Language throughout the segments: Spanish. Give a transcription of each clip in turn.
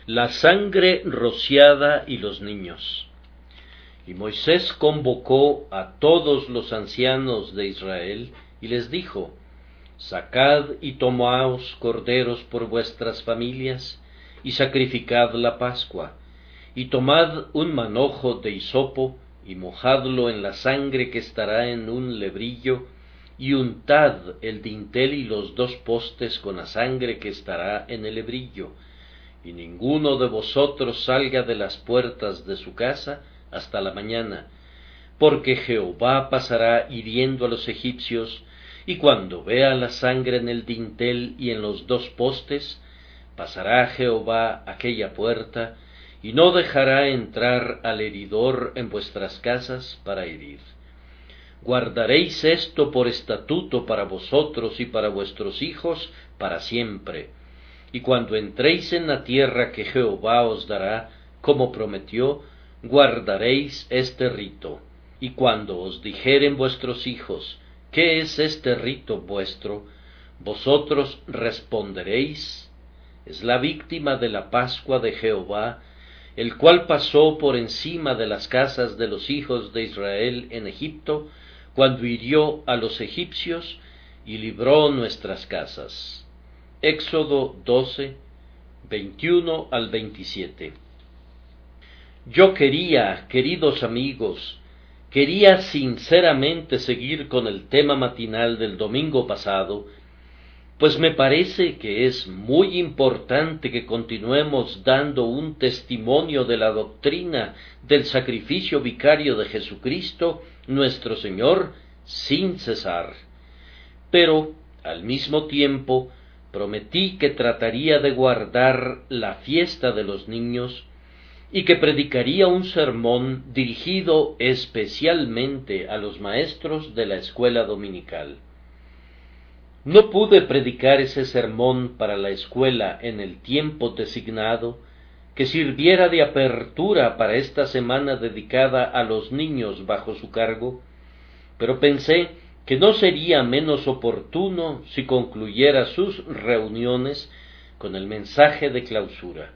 La sangre rociada y los niños. Y Moisés convocó a todos los ancianos de Israel, y les dijo: Sacad y tomaos corderos por vuestras familias, y sacrificad la Pascua, y tomad un manojo de hisopo, y mojadlo en la sangre que estará en un lebrillo, y untad el dintel y los 2 postes con la sangre que estará en el lebrillo, y ninguno de vosotros salga de las puertas de su casa hasta la mañana, porque Jehová pasará hiriendo a los egipcios, y cuando vea la sangre en el dintel y en los 2 postes, pasará Jehová aquella puerta, y no dejará entrar al heridor en vuestras casas para herir. Guardaréis esto por estatuto para vosotros y para vuestros hijos para siempre. Y cuando entréis en la tierra que Jehová os dará, como prometió, guardaréis este rito. Y cuando os dijeren vuestros hijos: ¿qué es este rito vuestro?, vosotros responderéis: es la víctima de la Pascua de Jehová, el cual pasó por encima de las casas de los hijos de Israel en Egipto, cuando hirió a los egipcios y libró nuestras casas. Éxodo 12, 21 al 27. Yo queridos amigos, quería sinceramente seguir con el tema matinal del domingo pasado, pues me parece que es muy importante que continuemos dando un testimonio de la doctrina del sacrificio vicario de Jesucristo, nuestro Señor, sin cesar. Pero, al mismo tiempo, prometí que trataría de guardar la fiesta de los niños y que predicaría un sermón dirigido especialmente a los maestros de la escuela dominical. No pude predicar ese sermón para la escuela en el tiempo designado, que sirviera de apertura para esta semana dedicada a los niños bajo su cargo, pero pensé que no sería menos oportuno si concluyera sus reuniones con el mensaje de clausura.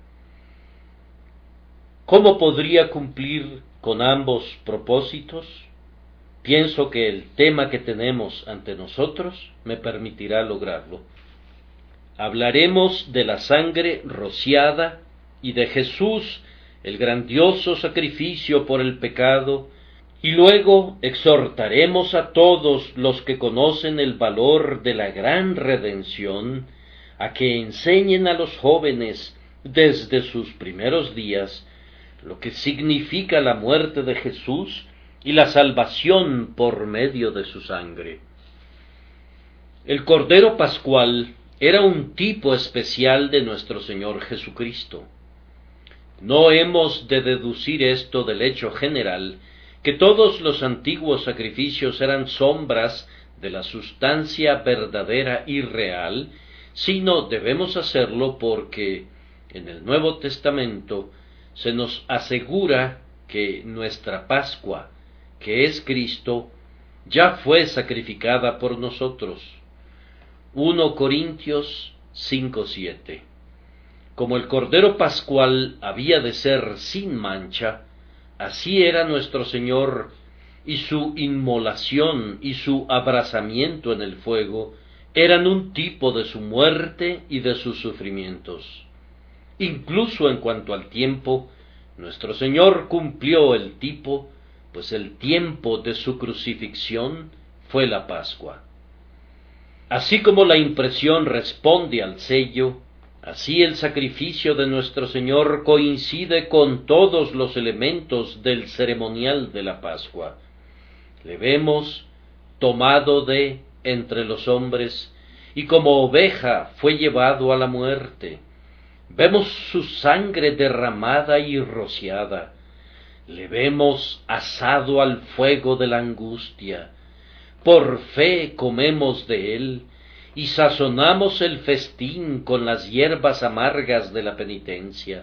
¿Cómo podría cumplir con ambos propósitos? Pienso que el tema que tenemos ante nosotros me permitirá lograrlo. Hablaremos de la sangre rociada y de Jesús, el grandioso sacrificio por el pecado, y luego exhortaremos a todos los que conocen el valor de la gran redención a que enseñen a los jóvenes desde sus primeros días lo que significa la muerte de Jesús y la salvación por medio de su sangre. El Cordero Pascual era un tipo especial de nuestro Señor Jesucristo. No hemos de deducir esto del hecho general, que todos los antiguos sacrificios eran sombras de la sustancia verdadera y real, sino debemos hacerlo porque en el Nuevo Testamento se nos asegura que nuestra Pascua, que es Cristo, ya fue sacrificada por nosotros. 1 Corintios 5:7. Como el Cordero Pascual había de ser sin mancha, así era nuestro Señor, y su inmolación y su abrasamiento en el fuego eran un tipo de su muerte y de sus sufrimientos. Incluso en cuanto al tiempo, nuestro Señor cumplió el tipo, pues el tiempo de su crucifixión fue la Pascua. Así como la impresión responde al sello, así el sacrificio de nuestro Señor coincide con todos los elementos del ceremonial de la Pascua. Le vemos tomado de entre los hombres, y como oveja fue llevado a la muerte. Vemos su sangre derramada y rociada. Le vemos asado al fuego de la angustia. Por fe comemos de él, y sazonamos el festín con las hierbas amargas de la penitencia.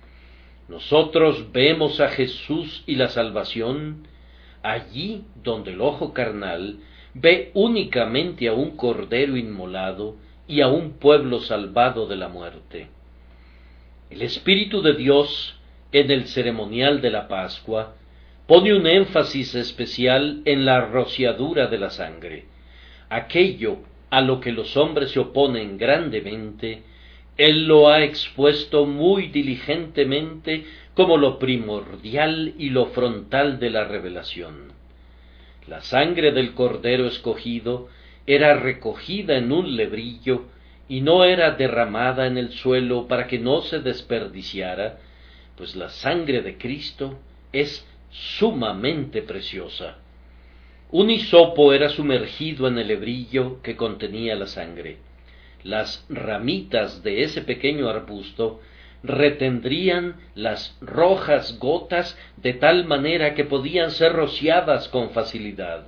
Nosotros vemos a Jesús y la salvación allí donde el ojo carnal ve únicamente a un cordero inmolado y a un pueblo salvado de la muerte. El Espíritu de Dios, en el ceremonial de la Pascua, pone un énfasis especial en la rociadura de la sangre. Aquello a lo que los hombres se oponen grandemente, Él lo ha expuesto muy diligentemente como lo primordial y lo frontal de la revelación. La sangre del Cordero escogido era recogida en un lebrillo y no era derramada en el suelo para que no se desperdiciara, pues la sangre de Cristo es sumamente preciosa. Un hisopo era sumergido en el lebrillo que contenía la sangre. Las ramitas de ese pequeño arbusto retendrían las rojas gotas de tal manera que podían ser rociadas con facilidad.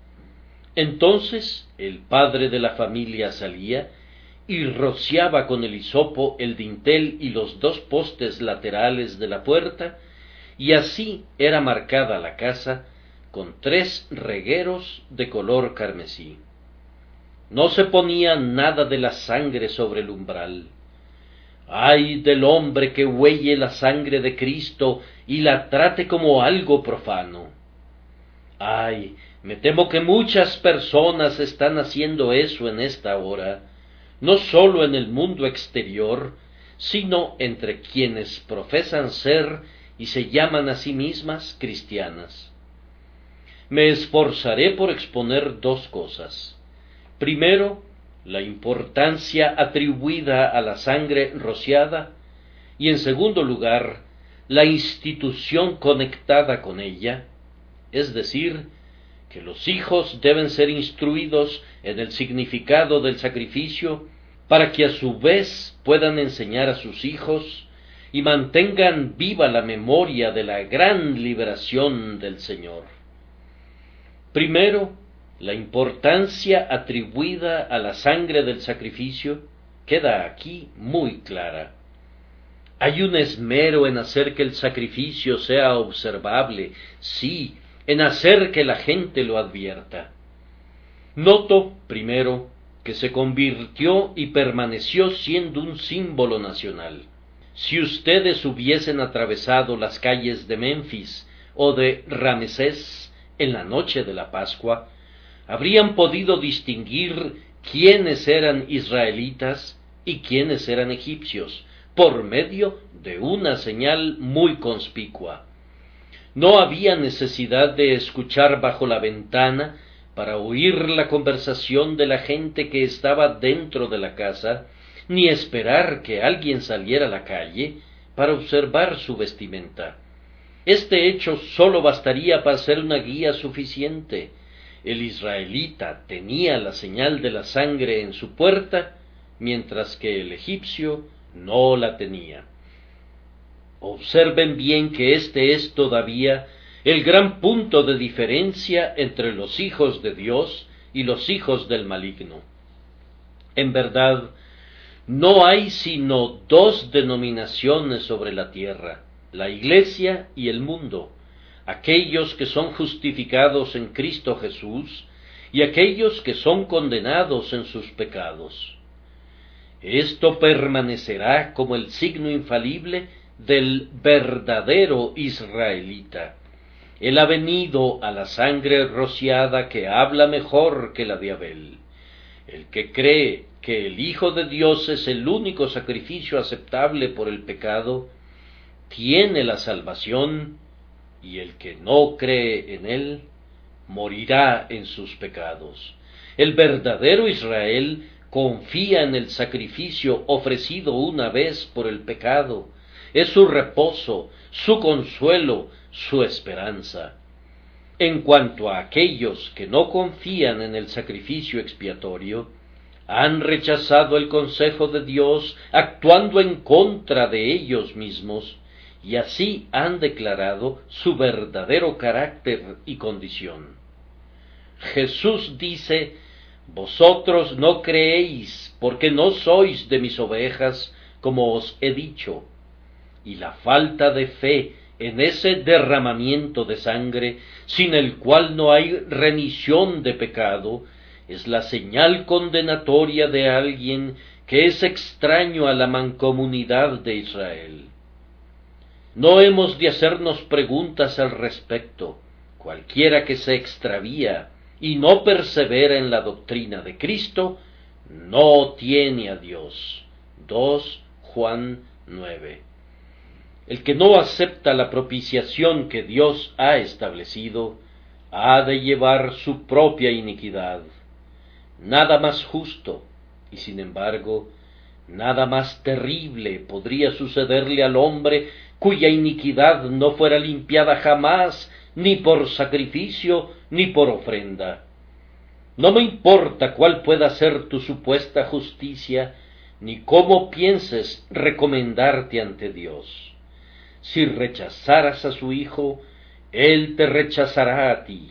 Entonces el padre de la familia salía y rociaba con el hisopo el dintel y los 2 postes laterales de la puerta, y así era marcada la casa con 3 regueros de color carmesí. No se ponía nada de la sangre sobre el umbral. ¡Ay del hombre que huelle la sangre de Cristo y la trate como algo profano! ¡Ay! Me temo que muchas personas están haciendo eso en esta hora, no sólo en el mundo exterior, sino entre quienes profesan ser y se llaman a sí mismas cristianas. Me esforzaré por exponer 2 cosas. Primero, la importancia atribuida a la sangre rociada, y en segundo lugar, la institución conectada con ella, es decir, que los hijos deben ser instruidos en el significado del sacrificio para que a su vez puedan enseñar a sus hijos y mantengan viva la memoria de la gran liberación del Señor. Primero, la importancia atribuida a la sangre del sacrificio queda aquí muy clara. Hay un esmero en hacer que el sacrificio sea observable, sí, en hacer que la gente lo advierta. Noto, primero, que se convirtió y permaneció siendo un símbolo nacional. Si ustedes hubiesen atravesado las calles de Memphis o de Ramesés en la noche de la Pascua, habrían podido distinguir quiénes eran israelitas y quiénes eran egipcios, por medio de una señal muy conspicua. No había necesidad de escuchar bajo la ventana para oír la conversación de la gente que estaba dentro de la casa, ni esperar que alguien saliera a la calle para observar su vestimenta. Este hecho sólo bastaría para ser una guía suficiente. El israelita tenía la señal de la sangre en su puerta, mientras que el egipcio no la tenía. Observen bien que este es todavía el gran punto de diferencia entre los hijos de Dios y los hijos del maligno. En verdad, no hay sino 2 denominaciones sobre la tierra, la Iglesia y el mundo, aquellos que son justificados en Cristo Jesús y aquellos que son condenados en sus pecados. Esto permanecerá como el signo infalible del verdadero israelita. Él ha venido a la sangre rociada que habla mejor que la de Abel. El que cree que el Hijo de Dios es el único sacrificio aceptable por el pecado, tiene la salvación, y el que no cree en él, morirá en sus pecados. El verdadero Israel confía en el sacrificio ofrecido una vez por el pecado. Es su reposo, su consuelo, su esperanza. En cuanto a aquellos que no confían en el sacrificio expiatorio, han rechazado el consejo de Dios actuando en contra de ellos mismos, y así han declarado su verdadero carácter y condición. Jesús dice: vosotros no creéis porque no sois de mis ovejas, como os he dicho. Y la falta de fe en ese derramamiento de sangre, sin el cual no hay remisión de pecado, es la señal condenatoria de alguien que es extraño a la mancomunidad de Israel. No hemos de hacernos preguntas al respecto. Cualquiera que se extravía y no persevera en la doctrina de Cristo, no tiene a Dios. 2 Juan 9. El que no acepta la propiciación que Dios ha establecido, ha de llevar su propia iniquidad. Nada más justo, y sin embargo, nada más terrible podría sucederle al hombre cuya iniquidad no fuera limpiada jamás, ni por sacrificio, ni por ofrenda. No me importa cuál pueda ser tu supuesta justicia, ni cómo pienses recomendarte ante Dios. Si rechazaras a su Hijo, Él te rechazará a ti.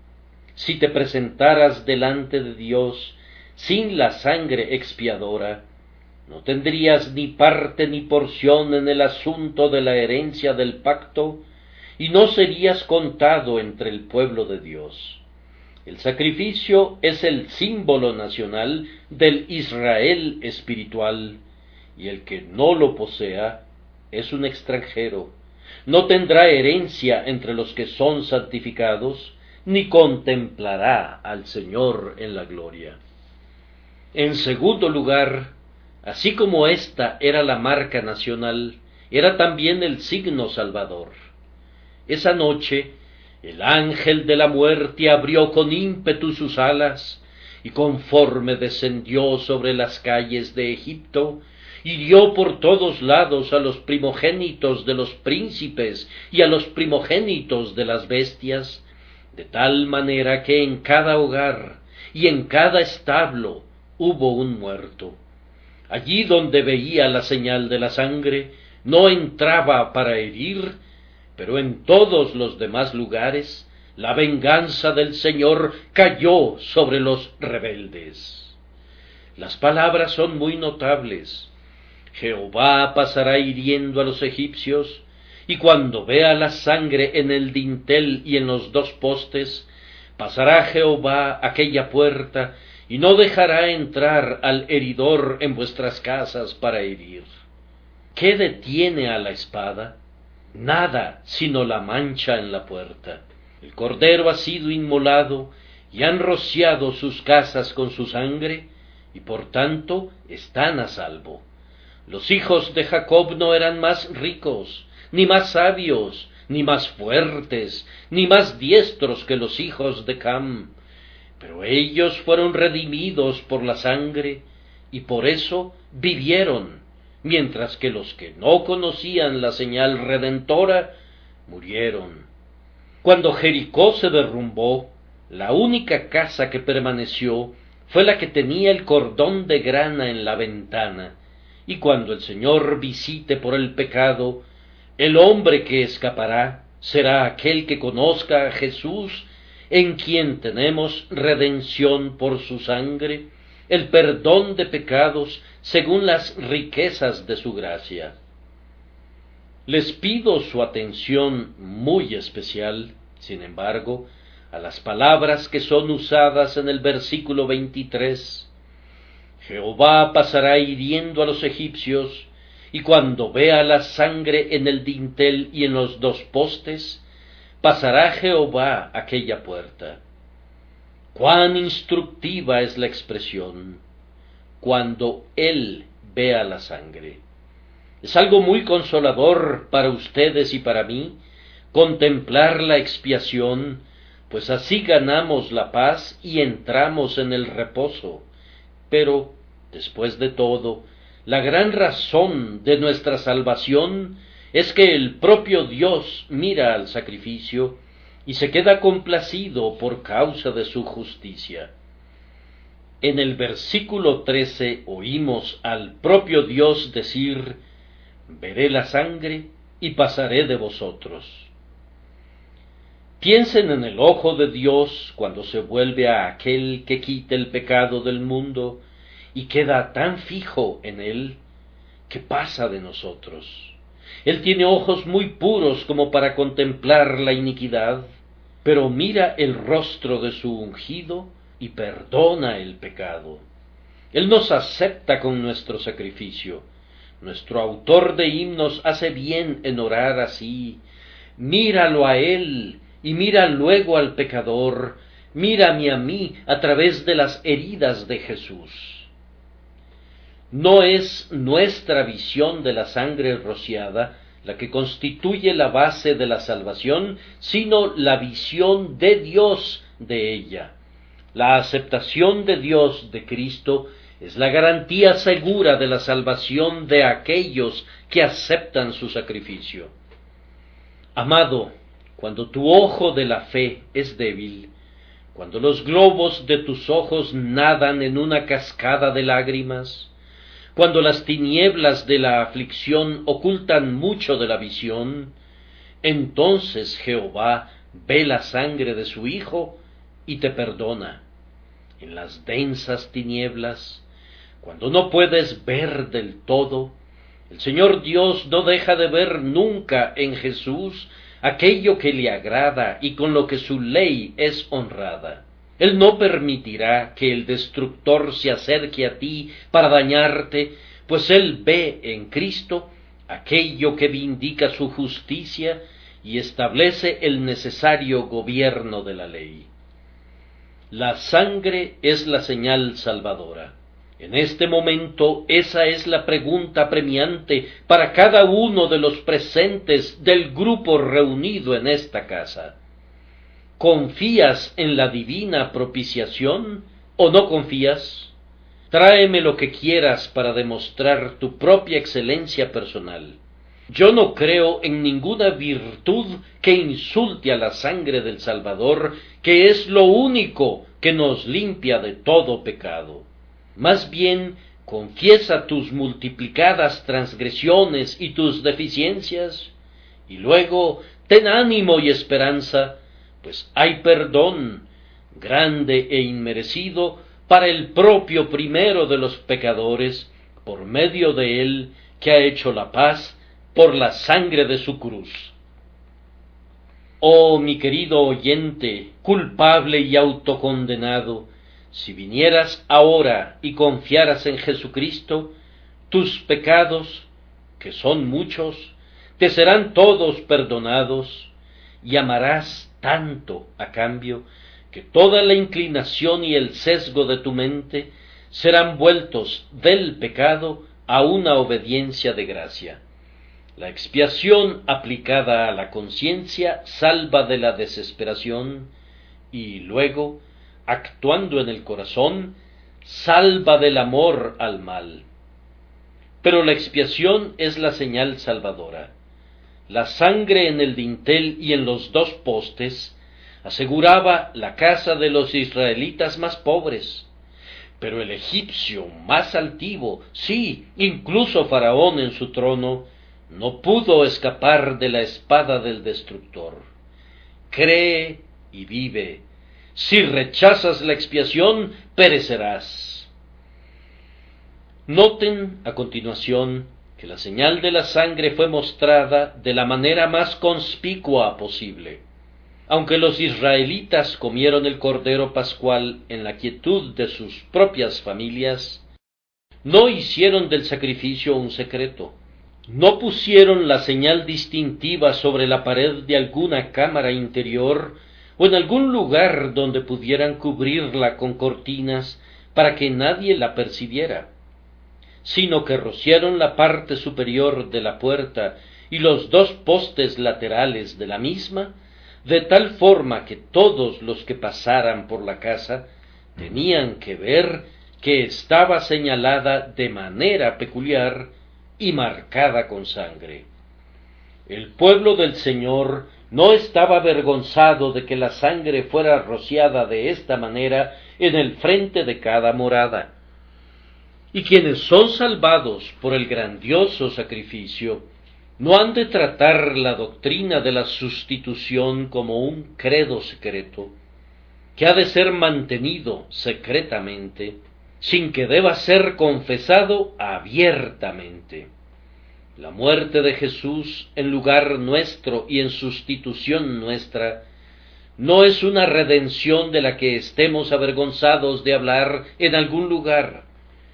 Si te presentaras delante de Dios sin la sangre expiadora, no tendrías ni parte ni porción en el asunto de la herencia del pacto, y no serías contado entre el pueblo de Dios. El sacrificio es el símbolo nacional del Israel espiritual, y el que no lo posea es un extranjero. No tendrá herencia entre los que son santificados, ni contemplará al Señor en la gloria. En segundo lugar, así como esta era la marca nacional, era también el signo salvador. Esa noche, el ángel de la muerte abrió con ímpetu sus alas, y conforme descendió sobre las calles de Egipto, hirió por todos lados a los primogénitos de los príncipes y a los primogénitos de las bestias, de tal manera que en cada hogar y en cada establo hubo un muerto. Allí donde veía la señal de la sangre, no entraba para herir, pero en todos los demás lugares la venganza del Señor cayó sobre los rebeldes. Las palabras son muy notables. Jehová pasará hiriendo a los egipcios, y cuando vea la sangre en el dintel y en los dos postes, pasará Jehová aquella puerta, y no dejará entrar al heridor en vuestras casas para herir. ¿Qué detiene a la espada? Nada, sino la mancha en la puerta. El cordero ha sido inmolado, y han rociado sus casas con su sangre, y por tanto están a salvo. Los hijos de Jacob no eran más ricos, ni más sabios, ni más fuertes, ni más diestros que los hijos de Cam, pero ellos fueron redimidos por la sangre, y por eso vivieron, mientras que los que no conocían la señal redentora murieron. Cuando Jericó se derrumbó, la única casa que permaneció fue la que tenía el cordón de grana en la ventana, y cuando el Señor visite por el pecado, el hombre que escapará será aquel que conozca a Jesús, en quien tenemos redención por su sangre, el perdón de pecados según las riquezas de su gracia. Les pido su atención muy especial, sin embargo, a las palabras que son usadas en el versículo 23. Jehová pasará hiriendo a los egipcios, y cuando vea la sangre en el dintel y en los dos postes, pasará Jehová aquella puerta. Cuán instructiva es la expresión, cuando Él vea la sangre. Es algo muy consolador para ustedes y para mí contemplar la expiación, pues así ganamos la paz y entramos en el reposo. Pero, después de todo, la gran razón de nuestra salvación es que el propio Dios mira al sacrificio y se queda complacido por causa de su justicia. En el versículo 13 oímos al propio Dios decir: veré la sangre y pasaré de vosotros. Piensen en el ojo de Dios cuando se vuelve a aquel que quita el pecado del mundo y queda tan fijo en él que pasa de nosotros. Él tiene ojos muy puros como para contemplar la iniquidad, pero mira el rostro de su ungido y perdona el pecado. Él nos acepta con nuestro sacrificio. Nuestro autor de himnos hace bien en orar así. Míralo a Él y mira luego al pecador. Mírame a mí a través de las heridas de Jesús. No es nuestra visión de la sangre rociada la que constituye la base de la salvación, sino la visión de Dios de ella. La aceptación de Dios de Cristo es la garantía segura de la salvación de aquellos que aceptan su sacrificio. Amado, cuando tu ojo de la fe es débil, cuando los globos de tus ojos nadan en una cascada de lágrimas, cuando las tinieblas de la aflicción ocultan mucho de la visión, entonces Jehová ve la sangre de su Hijo y te perdona. En las densas tinieblas, cuando no puedes ver del todo, el Señor Dios no deja de ver nunca en Jesús aquello que le agrada y con lo que su ley es honrada. Él no permitirá que el destructor se acerque a ti para dañarte, pues Él ve en Cristo aquello que vindica su justicia y establece el necesario gobierno de la ley. La sangre es la señal salvadora. En este momento esa es la pregunta premiante para cada uno de los presentes del grupo reunido en esta casa. ¿Confías en la divina propiciación o no confías? Tráeme lo que quieras para demostrar tu propia excelencia personal. Yo no creo en ninguna virtud que insulte a la sangre del Salvador, que es lo único que nos limpia de todo pecado. Más bien, confiesa tus multiplicadas transgresiones y tus deficiencias, y luego ten ánimo y esperanza, pues hay perdón, grande e inmerecido, para el propio primero de los pecadores, por medio de él, que ha hecho la paz por la sangre de su cruz. Oh, mi querido oyente, culpable y autocondenado, si vinieras ahora y confiaras en Jesucristo, tus pecados, que son muchos, te serán todos perdonados, y amarás tanto a cambio, que toda la inclinación y el sesgo de tu mente serán vueltos del pecado a una obediencia de gracia. La expiación aplicada a la conciencia salva de la desesperación y luego, actuando en el corazón, salva del amor al mal. Pero la expiación es la señal salvadora. La sangre en el dintel y en los dos postes aseguraba la casa de los israelitas más pobres, pero el egipcio más altivo, sí, incluso Faraón en su trono, no pudo escapar de la espada del destructor. Cree y vive. Si rechazas la expiación, perecerás. Noten a continuación que la señal de la sangre fue mostrada de la manera más conspicua posible. Aunque los israelitas comieron el cordero pascual en la quietud de sus propias familias, no hicieron del sacrificio un secreto. No pusieron la señal distintiva sobre la pared de alguna cámara interior o en algún lugar donde pudieran cubrirla con cortinas para que nadie la percibiera, sino que rociaron la parte superior de la puerta y los dos postes laterales de la misma, de tal forma que todos los que pasaran por la casa tenían que ver que estaba señalada de manera peculiar y marcada con sangre. El pueblo del Señor no estaba avergonzado de que la sangre fuera rociada de esta manera en el frente de cada morada. Y quienes son salvados por el grandioso sacrificio no han de tratar la doctrina de la sustitución como un credo secreto, que ha de ser mantenido secretamente, sin que deba ser confesado abiertamente. La muerte de Jesús en lugar nuestro y en sustitución nuestra no es una redención de la que estemos avergonzados de hablar en algún lugar,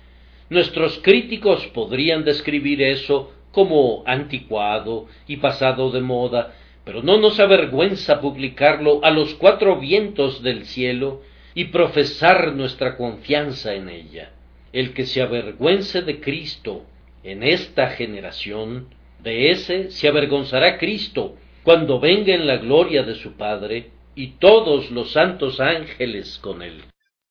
Nuestros críticos podrían describir eso como anticuado y pasado de moda, pero no nos avergüenza publicarlo a los cuatro vientos del cielo y profesar nuestra confianza en ella. El que se avergüence de Cristo en esta generación, de ese se avergonzará Cristo cuando venga en la gloria de su Padre y todos los santos ángeles con él.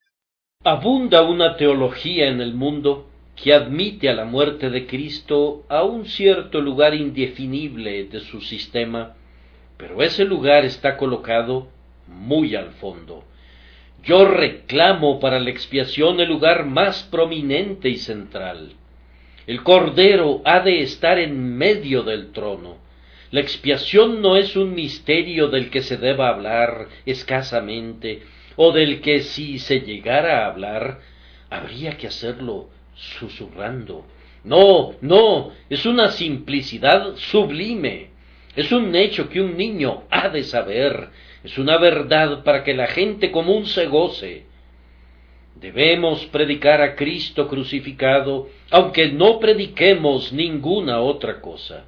Abunda una teología en el mundo que admite a la muerte de Cristo a un cierto lugar indefinible de su sistema, pero ese lugar está colocado muy al fondo. Yo reclamo para la expiación el lugar más prominente y central. El Cordero ha de estar en medio del trono. La expiación no es un misterio del que se deba hablar escasamente, o del que si se llegara a hablar, habría que hacerlo susurrando. No, no, es una simplicidad sublime. Es un hecho que un niño ha de saber, es una verdad para que la gente común se goce. Debemos predicar a Cristo crucificado, aunque no prediquemos ninguna otra cosa.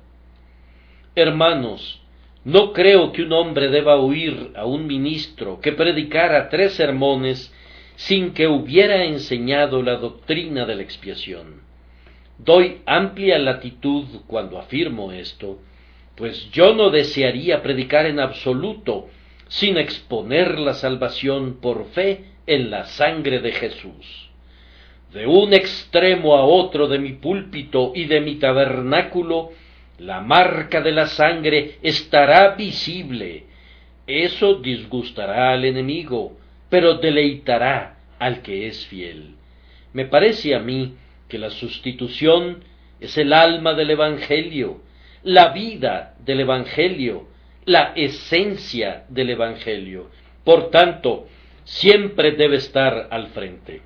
Hermanos, no creo que un hombre deba oír a un ministro que predicara 3 sermones sin que hubiera enseñado la doctrina de la expiación. Doy amplia latitud cuando afirmo esto, pues yo no desearía predicar en absoluto sin exponer la salvación por fe en la sangre de Jesús. De un extremo a otro de mi púlpito y de mi tabernáculo, la marca de la sangre estará visible. Eso disgustará al enemigo, pero deleitará al que es fiel. Me parece a mí que la sustitución es el alma del Evangelio, la vida del Evangelio, la esencia del Evangelio. Por tanto, siempre debe estar al frente.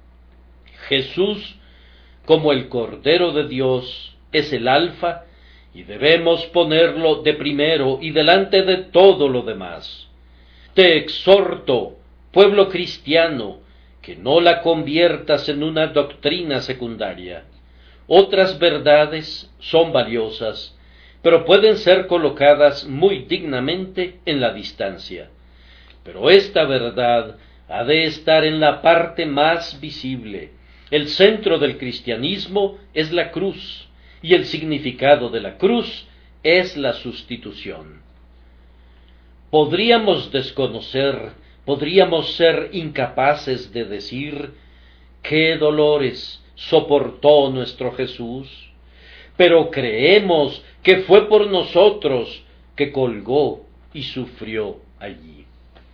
Jesús, como el Cordero de Dios, es el alfa, y debemos ponerlo de primero y delante de todo lo demás. Te exhorto, pueblo cristiano, que no la conviertas en una doctrina secundaria. Otras verdades son valiosas, pero pueden ser colocadas muy dignamente en la distancia. Pero esta verdad ha de estar en la parte más visible. El centro del cristianismo es la cruz, y el significado de la cruz es la sustitución. Podríamos desconocer, podríamos ser incapaces de decir qué dolores soportó nuestro Jesús, pero creemos que fue por nosotros que colgó y sufrió allí.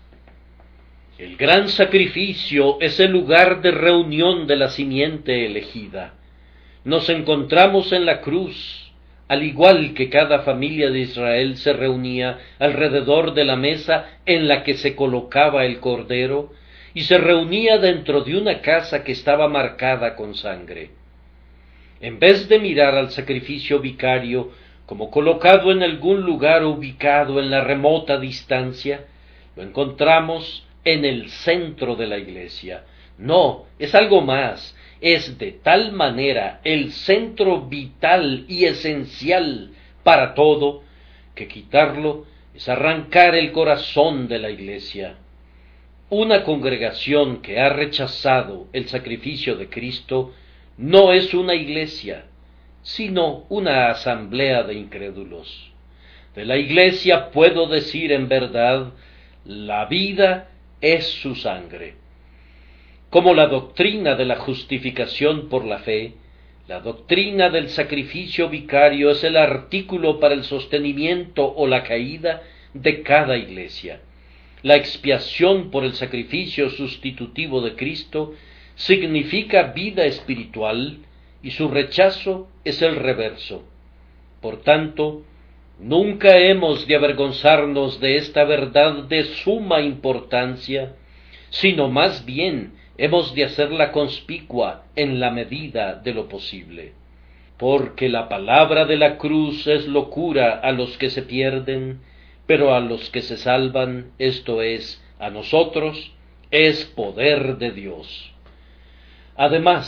El gran sacrificio es el lugar de reunión de la simiente elegida. Nos encontramos en la cruz, al igual que cada familia de Israel se reunía alrededor de la mesa en la que se colocaba el cordero, y se reunía dentro de una casa que estaba marcada con sangre. En vez de mirar al sacrificio vicario como colocado en algún lugar ubicado en la remota distancia, lo encontramos en el centro de la iglesia. No, es algo más. Es de tal manera el centro vital y esencial para todo, que quitarlo es arrancar el corazón de la iglesia. Una congregación que ha rechazado el sacrificio de Cristo no es una iglesia, sino una asamblea de incrédulos. De la iglesia puedo decir en verdad, la vida es su sangre. Como la doctrina de la justificación por la fe, la doctrina del sacrificio vicario es el artículo para el sostenimiento o la caída de cada iglesia. La expiación por el sacrificio sustitutivo de Cristo significa vida espiritual y su rechazo es el reverso. Por tanto, nunca hemos de avergonzarnos de esta verdad de suma importancia, sino más bien hemos de hacerla conspicua en la medida de lo posible. Porque la palabra de la cruz es locura a los que se pierden, pero a los que se salvan, esto es, a nosotros, es poder de Dios. Además,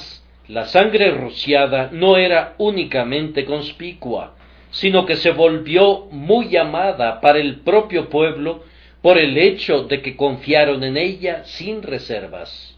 La sangre rociada no era únicamente conspicua, sino que se volvió muy amada para el propio pueblo por el hecho de que confiaron en ella sin reservas.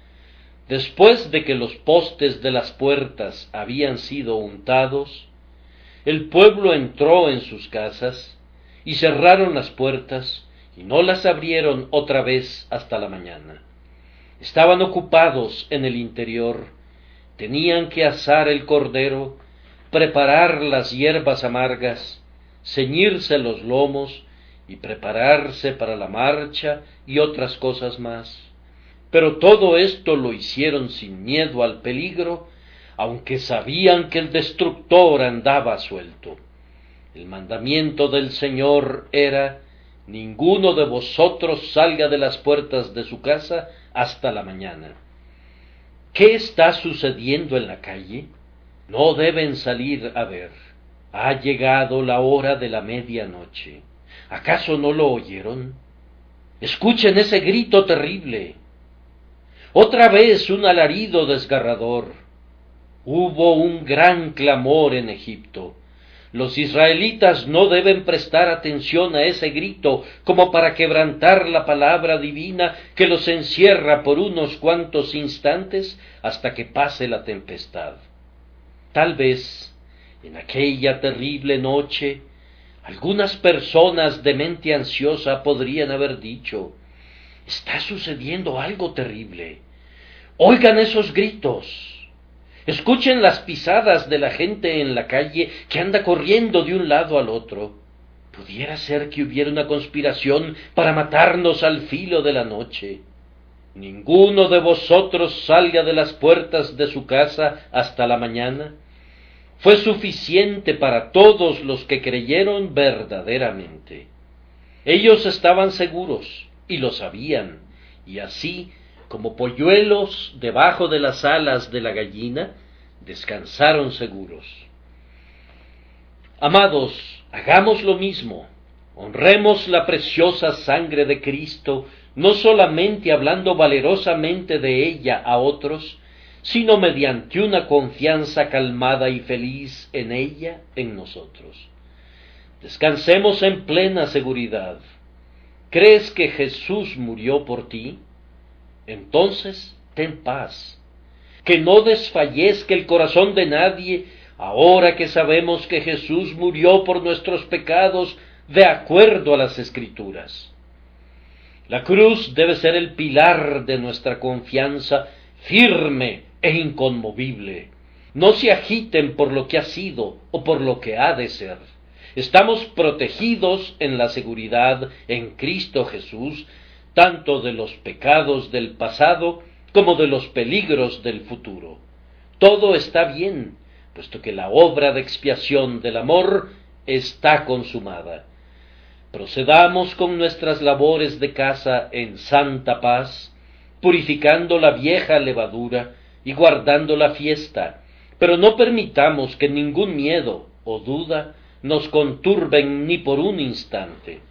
Después de que los postes de las puertas habían sido untados, el pueblo entró en sus casas y cerraron las puertas y no las abrieron otra vez hasta la mañana. Estaban ocupados en el interior, tenían que asar el cordero, preparar las hierbas amargas, ceñirse los lomos y prepararse para la marcha y otras cosas más. Pero todo esto lo hicieron sin miedo al peligro, aunque sabían que el destructor andaba suelto. El mandamiento del Señor era: ninguno de vosotros salga de las puertas de su casa hasta la mañana. ¿Qué está sucediendo en la calle? No deben salir a ver. Ha llegado la hora de la medianoche. ¿Acaso no lo oyeron? Escuchen ese grito terrible. Otra vez un alarido desgarrador. Hubo un gran clamor en Egipto. Los israelitas no deben prestar atención a ese grito como para quebrantar la palabra divina que los encierra por unos cuantos instantes hasta que pase la tempestad. Tal vez, en aquella terrible noche, algunas personas de mente ansiosa podrían haber dicho: está sucediendo algo terrible. Oigan esos gritos. Escuchen las pisadas de la gente en la calle que anda corriendo de un lado al otro. Pudiera ser que hubiera una conspiración para matarnos al filo de la noche. Ninguno de vosotros salga de las puertas de su casa hasta la mañana. Fue suficiente para todos los que creyeron verdaderamente. Ellos estaban seguros y lo sabían, y así, como polluelos debajo de las alas de la gallina, descansaron seguros. Amados, hagamos lo mismo. Honremos la preciosa sangre de Cristo, no solamente hablando valerosamente de ella a otros, sino mediante una confianza calmada y feliz en ella, en nosotros. Descansemos en plena seguridad. ¿Crees que Jesús murió por ti? Entonces, ten paz. Que no desfallezca el corazón de nadie, ahora que sabemos que Jesús murió por nuestros pecados de acuerdo a las Escrituras. La cruz debe ser el pilar de nuestra confianza, firme e inconmovible. No se agiten por lo que ha sido o por lo que ha de ser. Estamos protegidos en la seguridad en Cristo Jesús, tanto de los pecados del pasado como de los peligros del futuro. Todo está bien, puesto que la obra de expiación del amor está consumada. Procedamos con nuestras labores de casa en santa paz, purificando la vieja levadura y guardando la fiesta, pero no permitamos que ningún miedo o duda nos conturben ni por un instante.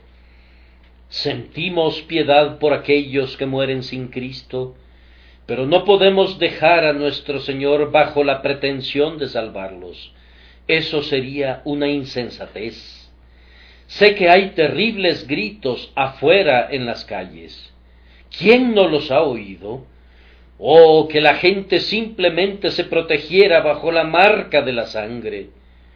Sentimos piedad por aquellos que mueren sin Cristo, pero no podemos dejar a nuestro Señor bajo la pretensión de salvarlos. Eso sería una insensatez. Sé que hay terribles gritos afuera en las calles. ¿Quién no los ha oído? Oh, que la gente simplemente se protegiera bajo la marca de la sangre.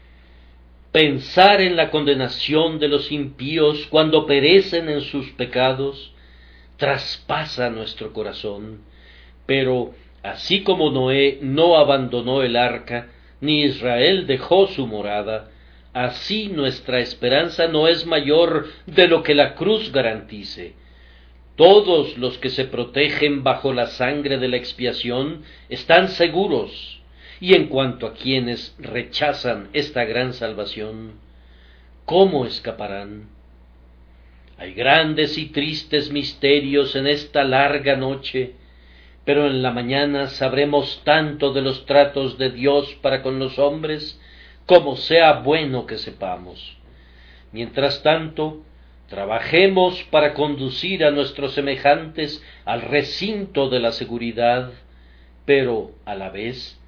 Pensar en la condenación de los impíos cuando perecen en sus pecados traspasa nuestro corazón, pero así como Noé no abandonó el arca, ni Israel dejó su morada, así nuestra esperanza no es mayor de lo que la cruz garantice. Todos los que se protegen bajo la sangre de la expiación están seguros. Y en cuanto a quienes rechazan esta gran salvación, ¿cómo escaparán? Hay grandes y tristes misterios en esta larga noche, pero en la mañana sabremos tanto de los tratos de Dios para con los hombres, como sea bueno que sepamos. Mientras tanto, trabajemos para conducir a nuestros semejantes al recinto de la seguridad, pero, a la vez,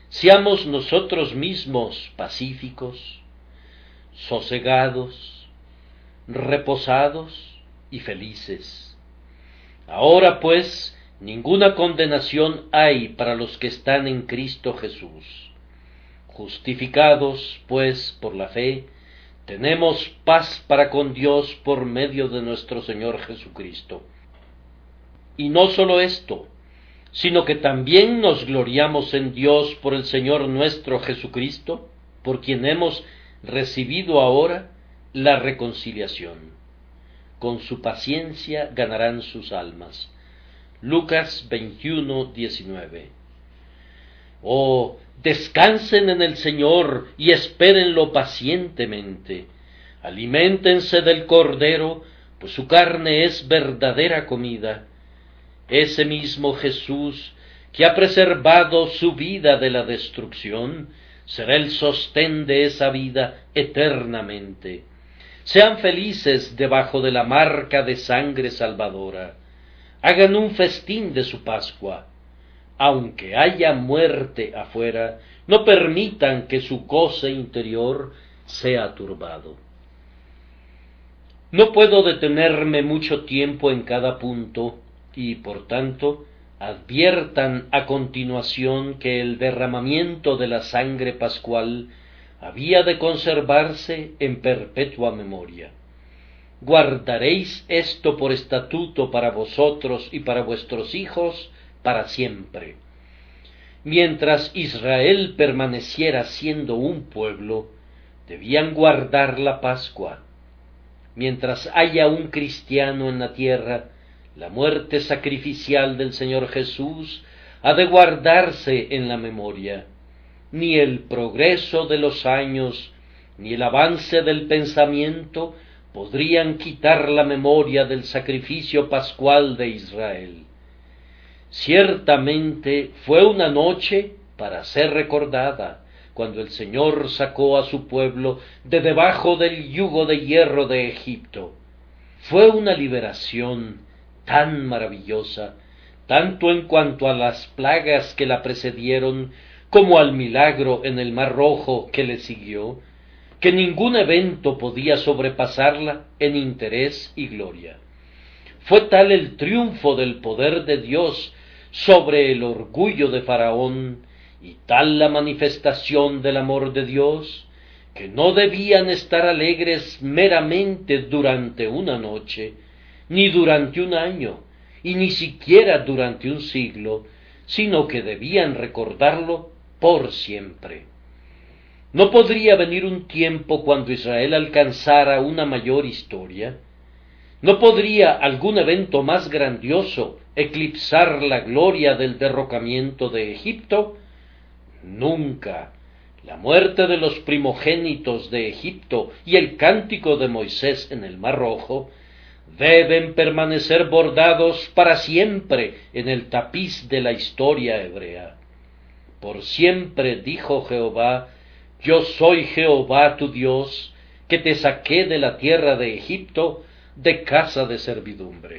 seamos nosotros mismos pacíficos, sosegados, reposados y felices. Ahora pues, ninguna condenación hay para los que están en Cristo Jesús. Justificados, pues, por la fe, tenemos paz para con Dios por medio de nuestro Señor Jesucristo. Y no solo esto, sino que también nos gloriamos en Dios por el Señor nuestro Jesucristo, por quien hemos recibido ahora la reconciliación. Con su paciencia ganarán sus almas. Lucas 21:19. Oh, descansen en el Señor y espérenlo pacientemente. Aliméntense del Cordero, pues su carne es verdadera comida. Ese mismo Jesús, que ha preservado su vida de la destrucción, será el sostén de esa vida eternamente. Sean felices debajo de la marca de sangre salvadora. Hagan un festín de su Pascua. Aunque haya muerte afuera, no permitan que su goce interior sea turbado. No puedo detenerme mucho tiempo en cada punto, y por tanto adviertan a continuación que el derramamiento de la sangre pascual había de conservarse en perpetua memoria. Guardaréis esto por estatuto para vosotros y para vuestros hijos para siempre. Mientras Israel permaneciera siendo un pueblo, debían guardar la Pascua. Mientras haya un cristiano en la tierra, la muerte sacrificial del Señor Jesús ha de guardarse en la memoria. Ni el progreso de los años, ni el avance del pensamiento podrían quitar la memoria del sacrificio pascual de Israel. Ciertamente fue una noche para ser recordada, cuando el Señor sacó a su pueblo de debajo del yugo de hierro de Egipto. Fue una liberación tan maravillosa, tanto en cuanto a las plagas que la precedieron, como al milagro en el Mar Rojo que le siguió, que ningún evento podía sobrepasarla en interés y gloria. Fue tal el triunfo del poder de Dios sobre el orgullo de Faraón, y tal la manifestación del amor de Dios, que no debían estar alegres meramente durante una noche, ni durante un año, y ni siquiera durante un siglo, sino que debían recordarlo por siempre. ¿No podría venir un tiempo cuando Israel alcanzara una mayor historia? ¿No podría algún evento más grandioso eclipsar la gloria del derrocamiento de Egipto? Nunca. La muerte de los primogénitos de Egipto y el cántico de Moisés en el Mar Rojo deben permanecer bordados para siempre en el tapiz de la historia hebrea. Por siempre dijo Jehová: yo soy Jehová tu Dios, que te saqué de la tierra de Egipto, de casa de servidumbre.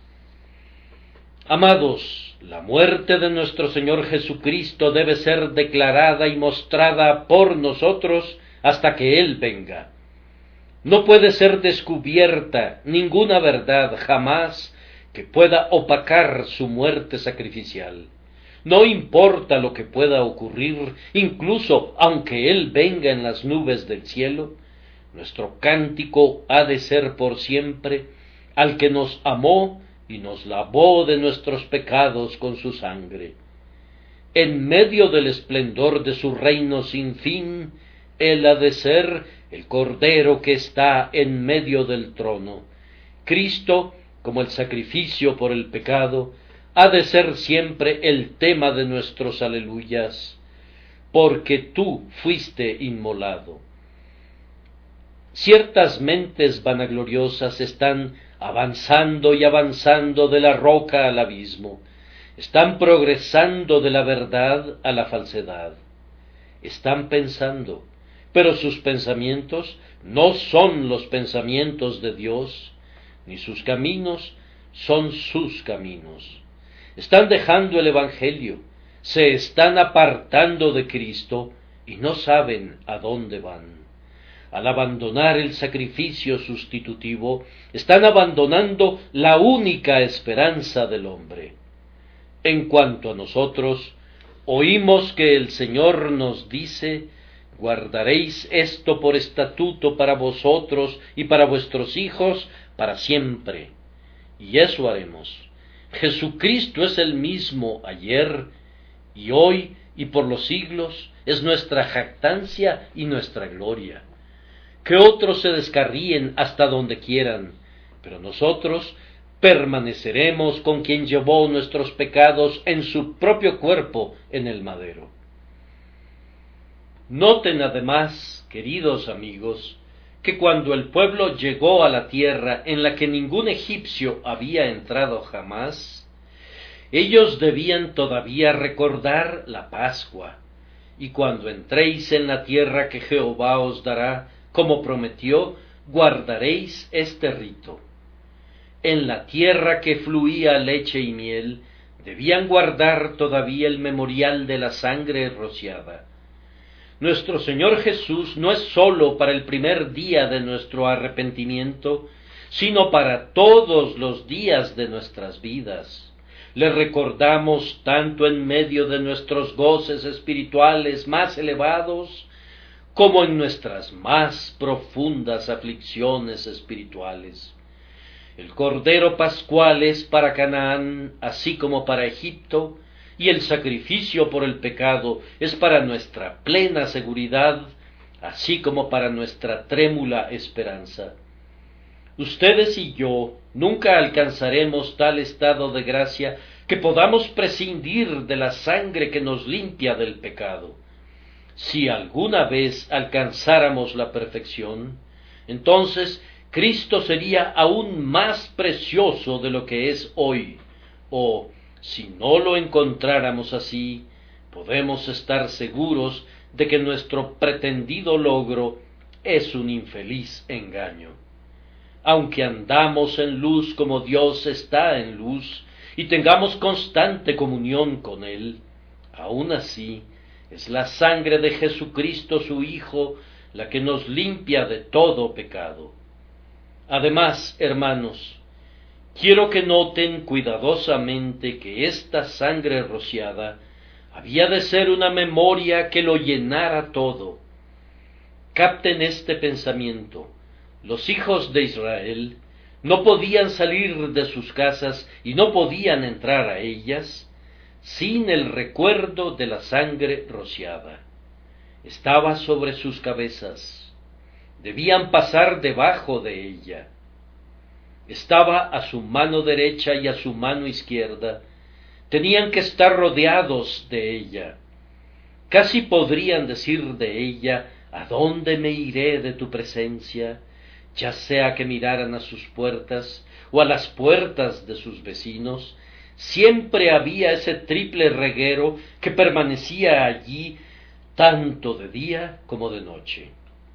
Amados, la muerte de nuestro Señor Jesucristo debe ser declarada y mostrada por nosotros hasta que Él venga. No puede ser descubierta ninguna verdad jamás que pueda opacar su muerte sacrificial. No importa lo que pueda ocurrir, incluso aunque Él venga en las nubes del cielo, nuestro cántico ha de ser por siempre al que nos amó y nos lavó de nuestros pecados con su sangre. En medio del esplendor de su reino sin fin, Él ha de ser el Cordero que está en medio del trono. Cristo, como el sacrificio por el pecado, ha de ser siempre el tema de nuestros aleluyas, porque tú fuiste inmolado. Ciertas mentes vanagloriosas están avanzando y avanzando de la roca al abismo, están progresando de la verdad a la falsedad, están pensando, pero sus pensamientos no son los pensamientos de Dios, ni sus caminos son sus caminos. Están dejando el Evangelio, se están apartando de Cristo y no saben a dónde van. Al abandonar el sacrificio sustitutivo, están abandonando la única esperanza del hombre. En cuanto a nosotros, oímos que el Señor nos dice: guardaréis esto por estatuto para vosotros y para vuestros hijos para siempre. Y eso haremos. Jesucristo es el mismo ayer y hoy y por los siglos, es nuestra jactancia y nuestra gloria. Que otros se descarríen hasta donde quieran, pero nosotros permaneceremos con quien llevó nuestros pecados en su propio cuerpo en el madero. Noten además, queridos amigos, que cuando el pueblo llegó a la tierra en la que ningún egipcio había entrado jamás, ellos debían todavía recordar la Pascua, y cuando entréis en la tierra que Jehová os dará, como prometió, guardaréis este rito. En la tierra que fluía leche y miel, debían guardar todavía el memorial de la sangre rociada. Nuestro Señor Jesús no es sólo para el primer día de nuestro arrepentimiento, sino para todos los días de nuestras vidas. Le recordamos tanto en medio de nuestros goces espirituales más elevados, como en nuestras más profundas aflicciones espirituales. El Cordero Pascual es para Canaán, así como para Egipto, y el sacrificio por el pecado es para nuestra plena seguridad, así como para nuestra trémula esperanza. Ustedes y yo nunca alcanzaremos tal estado de gracia que podamos prescindir de la sangre que nos limpia del pecado. Si alguna vez alcanzáramos la perfección, entonces Cristo sería aún más precioso de lo que es hoy, o, si no lo encontráramos así, podemos estar seguros de que nuestro pretendido logro es un infeliz engaño. Aunque andamos en luz como Dios está en luz, y tengamos constante comunión con Él, aún así es la sangre de Jesucristo su Hijo la que nos limpia de todo pecado. Además, hermanos, quiero que noten cuidadosamente que esta sangre rociada había de ser una memoria que lo llenara todo. Capten este pensamiento: los hijos de Israel no podían salir de sus casas y no podían entrar a ellas sin el recuerdo de la sangre rociada. Estaba sobre sus cabezas, debían pasar debajo de ella. Estaba a su mano derecha y a su mano izquierda, tenían que estar rodeados de ella. Casi podrían decir de ella: ¿a dónde me iré de tu presencia? Ya sea que miraran a sus puertas o a las puertas de sus vecinos, siempre había ese triple reguero que permanecía allí tanto de día como de noche.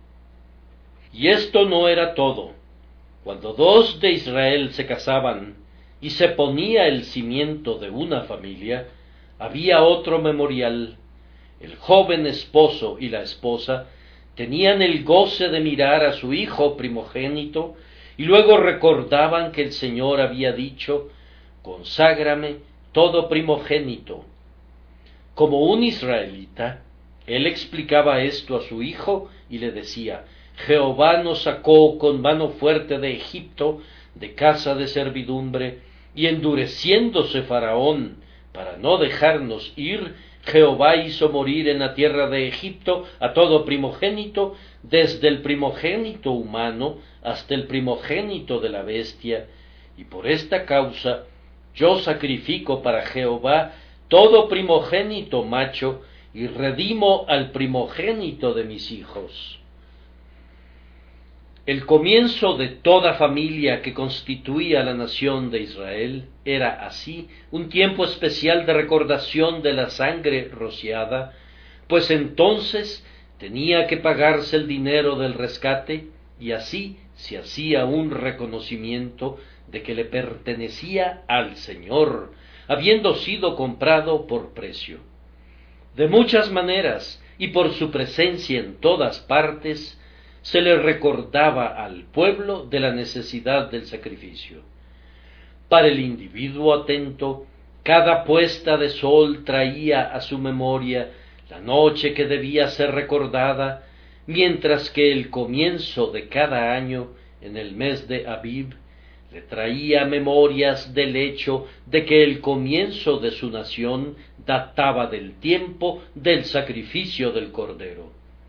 Y esto no era todo. Cuando dos de Israel se casaban y se ponía el cimiento de una familia, había otro memorial. El joven esposo y la esposa tenían el goce de mirar a su hijo primogénito y luego recordaban que el Señor había dicho: conságrame todo primogénito. Como un israelita, él explicaba esto a su hijo y le decía: Jehová nos sacó con mano fuerte de Egipto, de casa de servidumbre, y endureciéndose Faraón para no dejarnos ir, Jehová hizo morir en la tierra de Egipto a todo primogénito, desde el primogénito humano hasta el primogénito de la bestia, y por esta causa yo sacrifico para Jehová todo primogénito macho, y redimo al primogénito de mis hijos. El comienzo de toda familia que constituía la nación de Israel era así un tiempo especial de recordación de la sangre rociada, pues entonces tenía que pagarse el dinero del rescate y así se hacía un reconocimiento de que le pertenecía al Señor, habiendo sido comprado por precio. De muchas maneras, y por su presencia en todas partes, se le recordaba al pueblo de la necesidad del sacrificio. Para el individuo atento, cada puesta de sol traía a su memoria la noche que debía ser recordada, mientras que el comienzo de cada año, en el mes de Abib, le traía memorias del hecho de que el comienzo de su nación databa del tiempo del sacrificio del Cordero.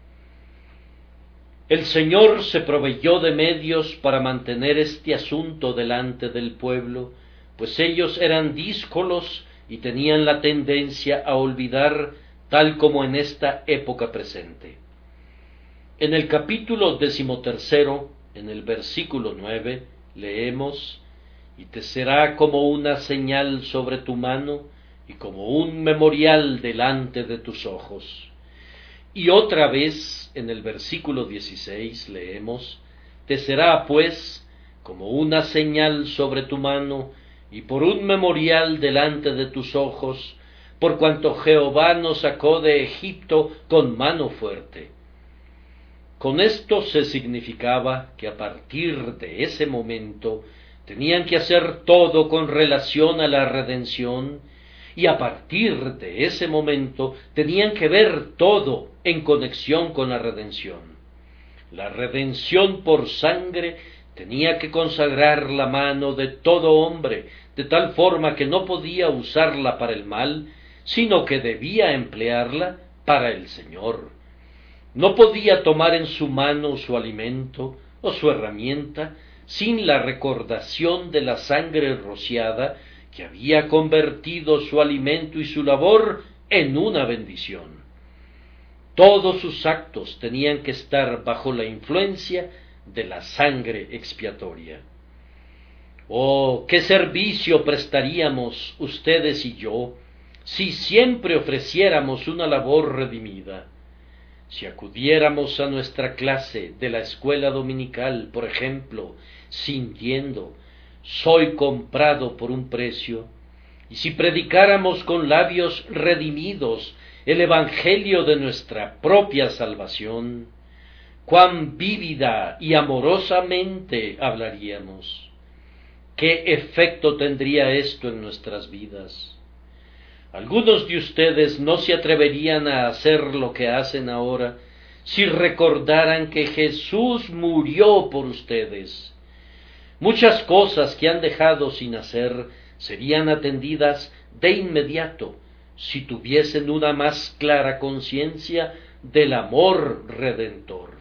El Señor se proveyó de medios para mantener este asunto delante del pueblo, pues ellos eran díscolos y tenían la tendencia a olvidar, tal como en esta época presente. En el capítulo 13, en el versículo 9, leemos: «Y te será como una señal sobre tu mano, y como un memorial delante de tus ojos». Y otra vez, en el versículo 16, leemos: «Te será, pues, como una señal sobre tu mano, y por un memorial delante de tus ojos, por cuanto Jehová nos sacó de Egipto con mano fuerte». Con esto se significaba que a partir de ese momento tenían que hacer todo con relación a la redención, y a partir de ese momento tenían que ver todo en conexión con la redención. La redención por sangre tenía que consagrar la mano de todo hombre, de tal forma que no podía usarla para el mal, sino que debía emplearla para el Señor. No podía tomar en su mano su alimento o su herramienta sin la recordación de la sangre rociada que había convertido su alimento y su labor en una bendición. Todos sus actos tenían que estar bajo la influencia de la sangre expiatoria. Oh, qué servicio prestaríamos ustedes y yo si siempre ofreciéramos una labor redimida. Si acudiéramos a nuestra clase de la escuela dominical, por ejemplo, sintiendo: «Soy comprado por un precio», y si predicáramos con labios redimidos el evangelio de nuestra propia salvación, cuán vívida y amorosamente hablaríamos. ¿Qué efecto tendría esto en nuestras vidas? Algunos de ustedes no se atreverían a hacer lo que hacen ahora si recordaran que Jesús murió por ustedes. Muchas cosas que han dejado sin hacer serían atendidas de inmediato si tuviesen una más clara conciencia del amor redentor.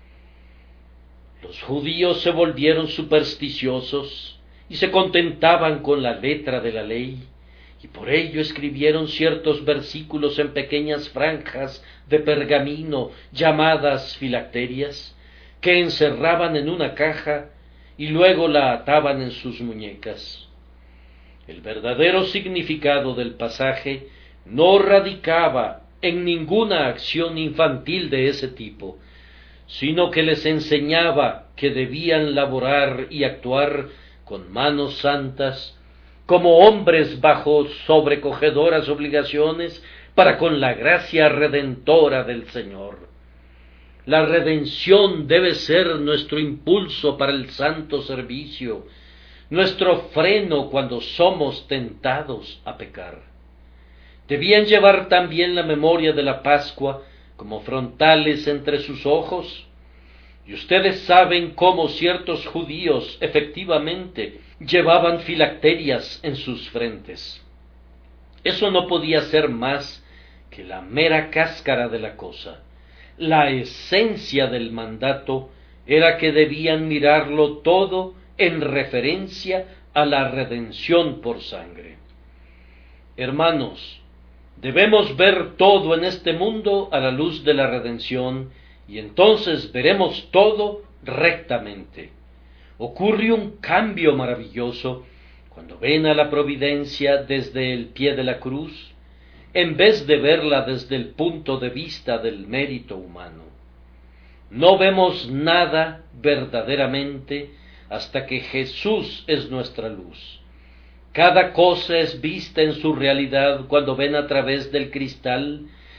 Los judíos se volvieron supersticiosos y se contentaban con la letra de la ley, y por ello escribieron ciertos versículos en pequeñas franjas de pergamino llamadas filacterias, que encerraban en una caja y luego la ataban en sus muñecas. El verdadero significado del pasaje no radicaba en ninguna acción infantil de ese tipo, sino que les enseñaba que debían laborar y actuar con manos santas, como hombres bajo sobrecogedoras obligaciones para con la gracia redentora del Señor. La redención debe ser nuestro impulso para el santo servicio, nuestro freno cuando somos tentados a pecar. Debían llevar también la memoria de la Pascua como frontales entre sus ojos, y ustedes saben cómo ciertos judíos efectivamente llevaban filacterias en sus frentes. Eso no podía ser más que la mera cáscara de la cosa. La esencia del mandato era que debían mirarlo todo en referencia a la redención por sangre. Hermanos, debemos ver todo en este mundo a la luz de la redención, y entonces veremos todo rectamente. Ocurre un cambio maravilloso cuando ven a la providencia desde el pie de la cruz, en vez de verla desde el punto de vista del mérito humano. No vemos nada verdaderamente hasta que Jesús es nuestra luz. Cada cosa es vista en su realidad cuando ven a través del cristal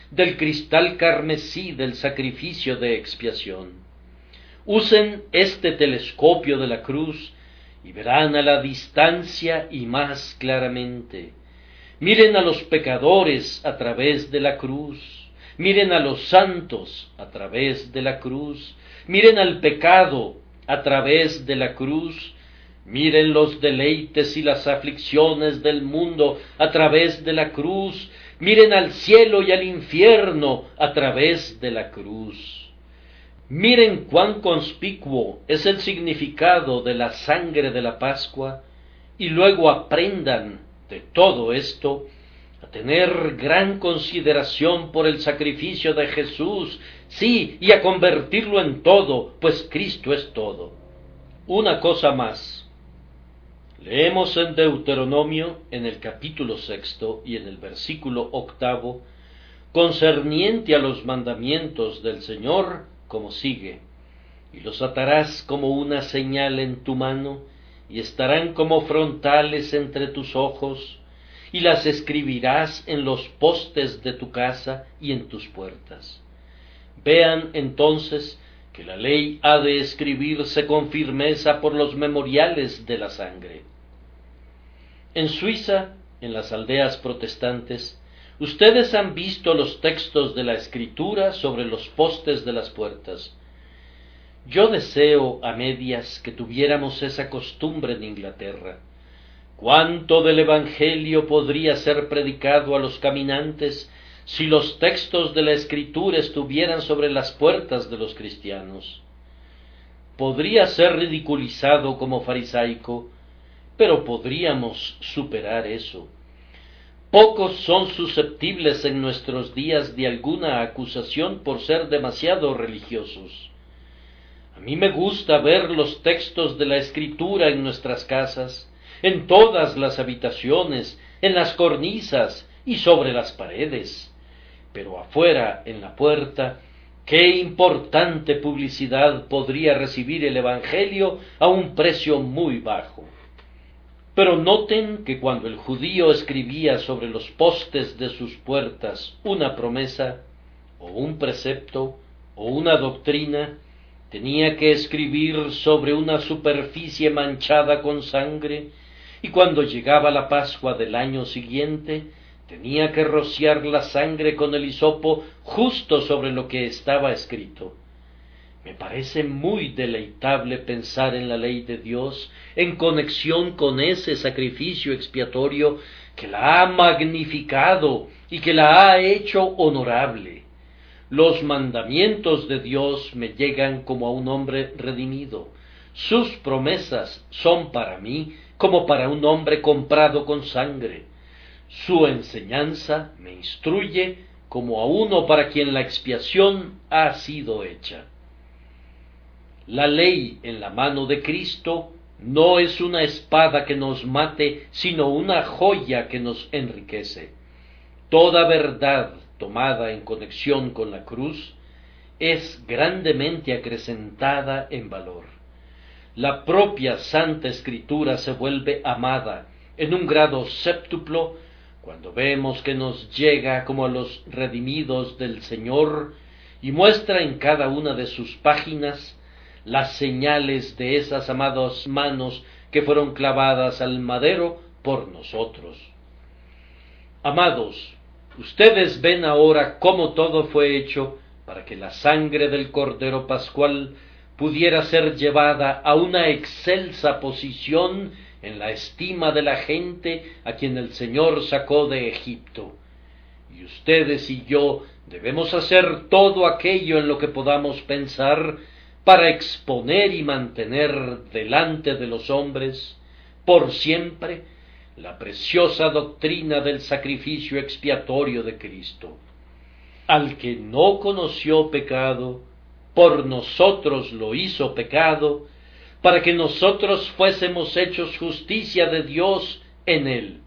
del cristal carmesí del sacrificio de expiación. Usen este telescopio de la cruz y verán a la distancia y más claramente. Miren a los pecadores a través de la cruz, miren a los santos a través de la cruz, miren al pecado a través de la cruz, miren los deleites y las aflicciones del mundo a través de la cruz, miren al cielo y al infierno a través de la cruz. Miren cuán conspicuo es el significado de la sangre de la Pascua y luego aprendan de todo esto a tener gran consideración por el sacrificio de Jesús, sí, y a convertirlo en todo, pues Cristo es todo. Una cosa más. Leemos en Deuteronomio, en el capítulo 6 y en el versículo 8, concerniente a los mandamientos del Señor, como sigue: y los atarás como una señal en tu mano, y estarán como frontales entre tus ojos, y las escribirás en los postes de tu casa y en tus puertas. Vean entonces que la ley ha de escribirse con firmeza por los memoriales de la sangre. En Suiza, en las aldeas protestantes, ustedes han visto los textos de la Escritura sobre los postes de las puertas. Yo deseo a medias que tuviéramos esa costumbre en Inglaterra. ¿Cuánto del Evangelio podría ser predicado a los caminantes si los textos de la Escritura estuvieran sobre las puertas de los cristianos? Podría ser ridiculizado como farisaico, pero podríamos superar eso. Pocos son susceptibles en nuestros días de alguna acusación por ser demasiado religiosos. A mí me gusta ver los textos de la Escritura en nuestras casas, en todas las habitaciones, en las cornisas y sobre las paredes. Pero afuera, en la puerta, qué importante publicidad podría recibir el Evangelio a un precio muy bajo. Pero noten que cuando el judío escribía sobre los postes de sus puertas una promesa, o un precepto, o una doctrina, tenía que escribir sobre una superficie manchada con sangre, y cuando llegaba la Pascua del año siguiente, tenía que rociar la sangre con el hisopo justo sobre lo que estaba escrito. Me parece muy deleitable pensar en la ley de Dios en conexión con ese sacrificio expiatorio que la ha magnificado y que la ha hecho honorable. Los mandamientos de Dios me llegan como a un hombre redimido. Sus promesas son para mí como para un hombre comprado con sangre. Su enseñanza me instruye como a uno para quien la expiación ha sido hecha. La ley en la mano de Cristo no es una espada que nos mate, sino una joya que nos enriquece. Toda verdad tomada en conexión con la cruz es grandemente acrecentada en valor. La propia Santa Escritura se vuelve amada en un grado séptuplo cuando vemos que nos llega como a los redimidos del Señor y muestra en cada una de sus páginas las señales de esas amadas manos que fueron clavadas al madero por nosotros. Amados, ustedes ven ahora cómo todo fue hecho para que la sangre del Cordero Pascual pudiera ser llevada a una excelsa posición en la estima de la gente a quien el Señor sacó de Egipto. Y ustedes y yo debemos hacer todo aquello en lo que podamos pensar para exponer y mantener delante de los hombres, por siempre, la preciosa doctrina del sacrificio expiatorio de Cristo. Al que no conoció pecado, por nosotros lo hizo pecado, para que nosotros fuésemos hechos justicia de Dios en él.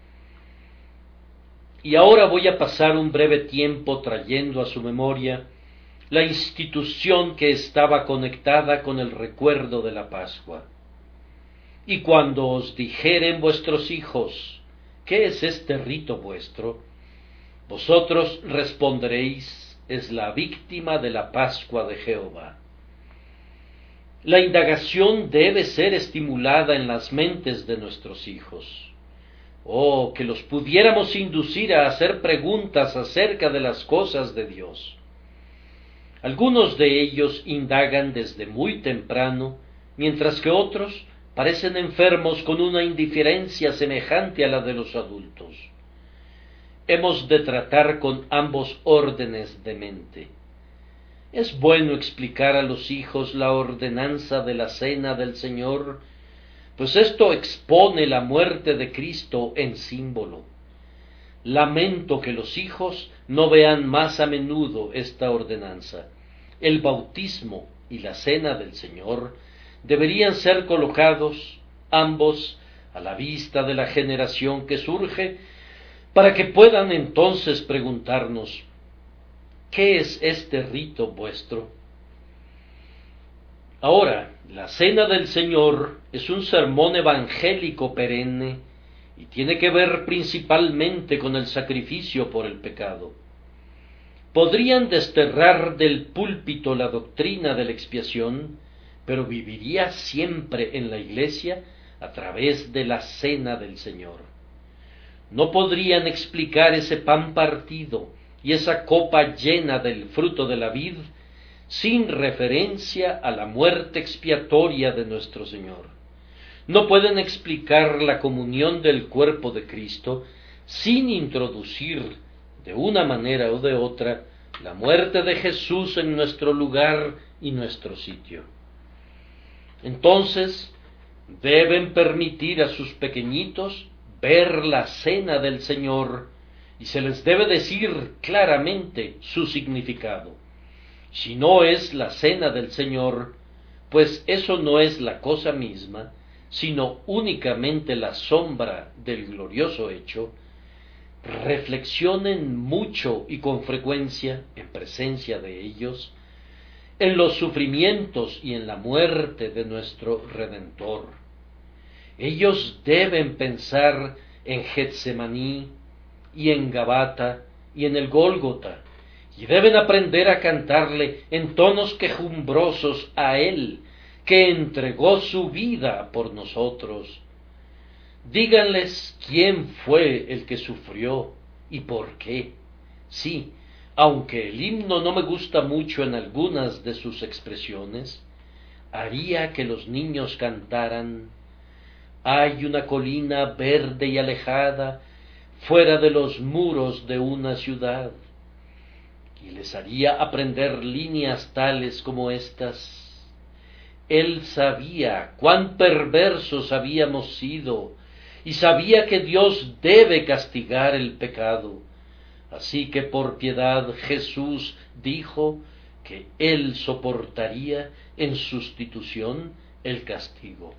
Y ahora voy a pasar un breve tiempo trayendo a su memoria la institución que estaba conectada con el recuerdo de la Pascua. Y cuando os dijeren vuestros hijos, ¿qué es este rito vuestro? Vosotros responderéis, es la víctima de la Pascua de Jehová. La indagación debe ser estimulada en las mentes de nuestros hijos. Oh, que los pudiéramos inducir a hacer preguntas acerca de las cosas de Dios. Algunos de ellos indagan desde muy temprano, mientras que otros parecen enfermos con una indiferencia semejante a la de los adultos. Hemos de tratar con ambos órdenes de mente. Es bueno explicar a los hijos la ordenanza de la cena del Señor, pues esto expone la muerte de Cristo en símbolo. Lamento que los hijos no vean más a menudo esta ordenanza. El bautismo y la cena del Señor deberían ser colocados ambos a la vista de la generación que surge, para que puedan entonces preguntarnos: ¿qué es este rito vuestro? Ahora, la cena del Señor es un sermón evangélico perenne y tiene que ver principalmente con el sacrificio por el pecado. Podrían desterrar del púlpito la doctrina de la expiación, pero viviría siempre en la iglesia a través de la cena del Señor. No podrían explicar ese pan partido y esa copa llena del fruto de la vid sin referencia a la muerte expiatoria de nuestro Señor. No pueden explicar la comunión del cuerpo de Cristo sin introducir, de una manera o de otra, la muerte de Jesús en nuestro lugar y nuestro sitio. Entonces, deben permitir a sus pequeñitos ver la cena del Señor, y se les debe decir claramente su significado. Si no es la cena del Señor, pues eso no es la cosa misma, sino únicamente la sombra del glorioso hecho, reflexionen mucho y con frecuencia, en presencia de ellos, en los sufrimientos y en la muerte de nuestro Redentor. Ellos deben pensar en Getsemaní y en Gabata y en el Gólgota, y deben aprender a cantarle en tonos quejumbrosos a Él, que entregó su vida por nosotros. Díganles quién fue el que sufrió y por qué. Sí, aunque el himno no me gusta mucho en algunas de sus expresiones, haría que los niños cantaran: hay una colina verde y alejada, fuera de los muros de una ciudad. Y les haría aprender líneas tales como estas: Él sabía cuán perversos habíamos sido, y sabía que Dios debe castigar el pecado. Así que por piedad Jesús dijo que Él soportaría en sustitución el castigo.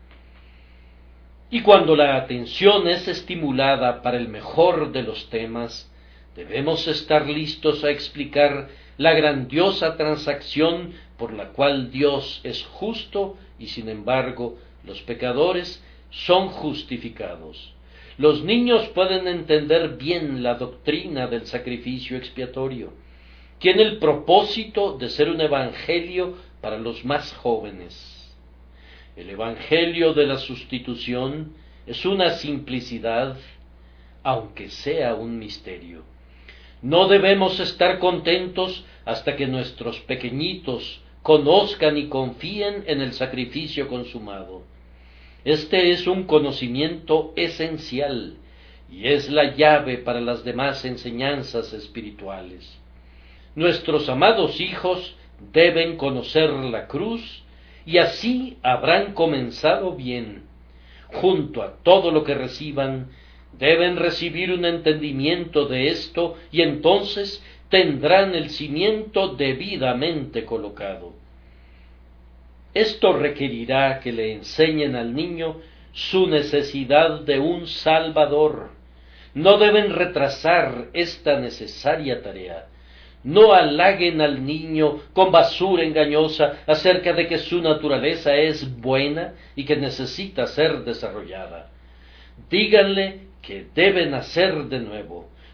Y cuando la atención es estimulada para el mejor de los temas, debemos estar listos a explicar la grandiosa transacción por la cual Dios es justo y sin embargo los pecadores son justificados. Los niños pueden entender bien la doctrina del sacrificio expiatorio. Tiene el propósito de ser un evangelio para los más jóvenes. El evangelio de la sustitución es una simplicidad, aunque sea un misterio. No debemos estar contentos hasta que nuestros pequeñitos conozcan y confíen en el sacrificio consumado. Este es un conocimiento esencial y es la llave para las demás enseñanzas espirituales. Nuestros amados hijos deben conocer la cruz y así habrán comenzado bien. Junto a todo lo que reciban, deben recibir un entendimiento de esto y entonces tendrán el cimiento debidamente colocado. Esto requerirá que le enseñen al niño su necesidad de un Salvador. No deben retrasar esta necesaria tarea. No halaguen al niño con basura engañosa acerca de que su naturaleza es buena y que necesita ser desarrollada. Díganle que debe nacer de nuevo.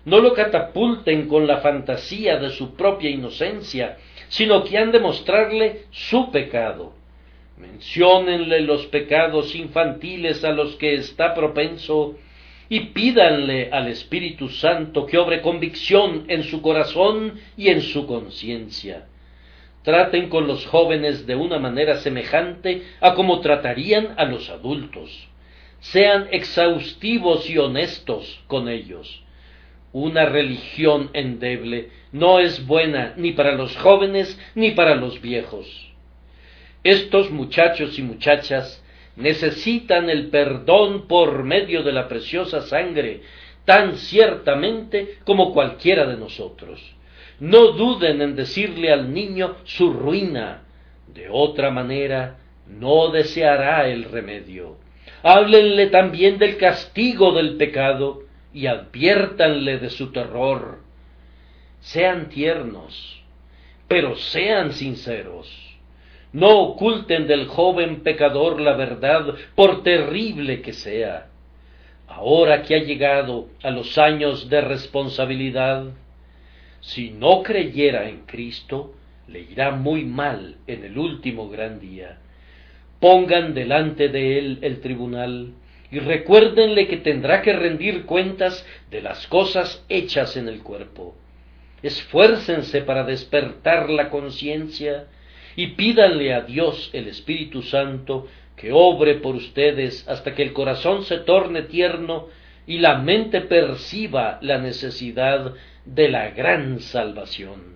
no lo catapulten con la fantasía de su propia inocencia, sino que han de mostrarle su pecado. Menciónenle los pecados infantiles a los que está propenso y pídanle al Espíritu Santo que obre convicción en su corazón y en su conciencia. Traten con los jóvenes de una manera semejante a como tratarían a los adultos. Sean exhaustivos y honestos con ellos. Una religión endeble no es buena ni para los jóvenes ni para los viejos. Estos muchachos y muchachas necesitan el perdón por medio de la preciosa sangre, tan ciertamente como cualquiera de nosotros. No duden en decirle al niño su ruina, de otra manera no deseará el remedio. Háblenle también del castigo del pecado y adviértanle de su terror. Sean tiernos, pero sean sinceros. No oculten del joven pecador la verdad, por terrible que sea. Ahora que ha llegado a los años de responsabilidad, si no creyera en Cristo, le irá muy mal en el último gran día. Pongan delante de él el tribunal y recuérdenle que tendrá que rendir cuentas de las cosas hechas en el cuerpo. Esfuércense para despertar la conciencia y pídanle a Dios el Espíritu Santo que obre por ustedes hasta que el corazón se torne tierno y la mente perciba la necesidad de la gran salvación.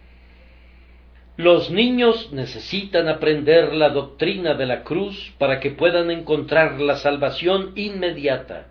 Los niños necesitan aprender la doctrina de la cruz para que puedan encontrar la salvación inmediata.